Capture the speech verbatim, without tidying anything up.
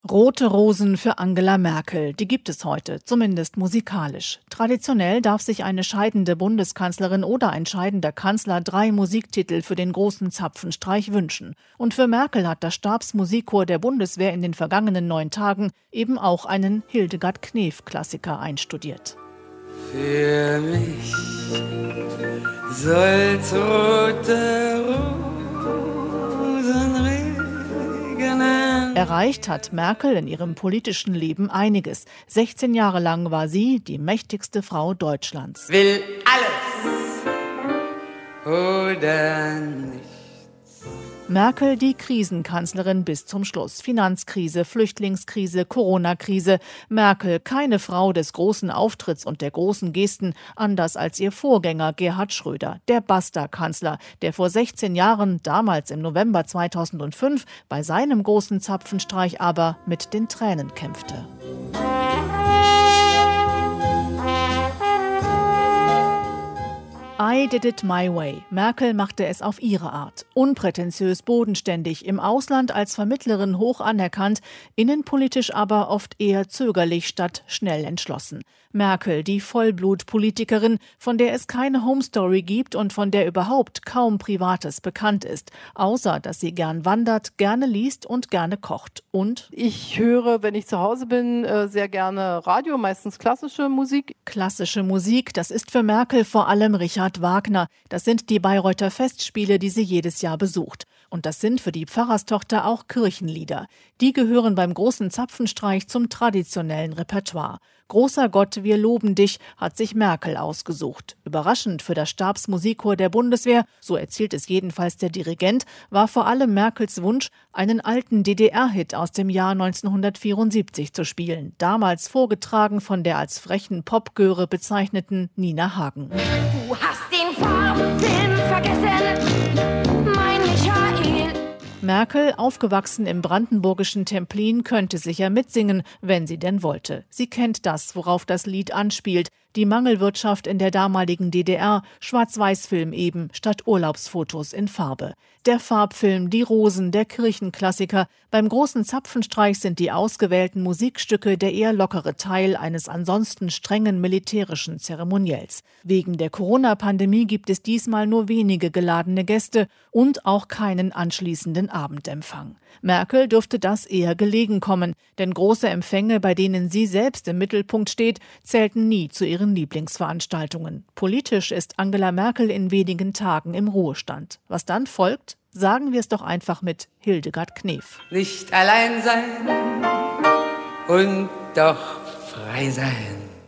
Rote Rosen für Angela Merkel, die gibt es heute, zumindest musikalisch. Traditionell darf sich eine scheidende Bundeskanzlerin oder ein scheidender Kanzler drei Musiktitel für den großen Zapfenstreich wünschen. Und für Merkel hat das Stabsmusikchor der Bundeswehr in den vergangenen neun Tagen eben auch einen Hildegard Knef-Klassiker einstudiert. Für mich soll's rote Rosen regnen. Erreicht hat Merkel in ihrem politischen Leben einiges. sechzehn Jahre lang war sie die mächtigste Frau Deutschlands. Will alles oder nichts. Merkel die Krisenkanzlerin bis zum Schluss. Finanzkrise, Flüchtlingskrise, Corona-Krise. Merkel keine Frau des großen Auftritts und der großen Gesten, anders als ihr Vorgänger Gerhard Schröder, der Basta-Kanzler, der vor sechzehn Jahren, damals im November zweitausendfünf, bei seinem großen Zapfenstreich aber mit den Tränen kämpfte. I did it my way. Merkel machte es auf ihre Art. Unprätentiös, bodenständig, im Ausland als Vermittlerin hoch anerkannt, innenpolitisch aber oft eher zögerlich statt schnell entschlossen. Merkel, die Vollblutpolitikerin, von der es keine Homestory gibt und von der überhaupt kaum Privates bekannt ist, außer dass sie gern wandert, gerne liest und gerne kocht. Und ich höre, wenn ich zu Hause bin, sehr gerne Radio, meistens klassische Musik. Klassische Musik, das ist für Merkel vor allem Richard Wagner. Das sind die Bayreuther Festspiele, die sie jedes Jahr besucht. Und das sind für die Pfarrerstochter auch Kirchenlieder. Die gehören beim großen Zapfenstreich zum traditionellen Repertoire. Großer Gott, wir loben dich, hat sich Merkel ausgesucht. Überraschend für das Stabsmusikchor der Bundeswehr, so erzählt es jedenfalls der Dirigent, war vor allem Merkels Wunsch, einen alten D D R-Hit aus dem Jahr neunzehnhundertvierundsiebzig zu spielen. Damals vorgetragen von der als frechen Popgöre bezeichneten Nina Hagen. Du hast den Farbfilm vergessen, mein Michael. Merkel, aufgewachsen im brandenburgischen Templin, könnte sicher mitsingen, wenn sie denn wollte. Sie kennt das, worauf das Lied anspielt. Die Mangelwirtschaft in der damaligen D D R, Schwarz-Weiß-Film eben, statt Urlaubsfotos in Farbe. Der Farbfilm, die Rosen, der Kirchenklassiker. Beim großen Zapfenstreich sind die ausgewählten Musikstücke der eher lockere Teil eines ansonsten strengen militärischen Zeremoniells. Wegen der Corona-Pandemie gibt es diesmal nur wenige geladene Gäste und auch keinen anschließenden Abendempfang. Merkel dürfte das eher gelegen kommen, denn große Empfänge, bei denen sie selbst im Mittelpunkt steht, zählten nie zu ihren Lieblingsveranstaltungen. Politisch ist Angela Merkel in wenigen Tagen im Ruhestand. Was dann folgt, sagen wir es doch einfach mit Hildegard Knef. Nicht allein sein und doch frei sein.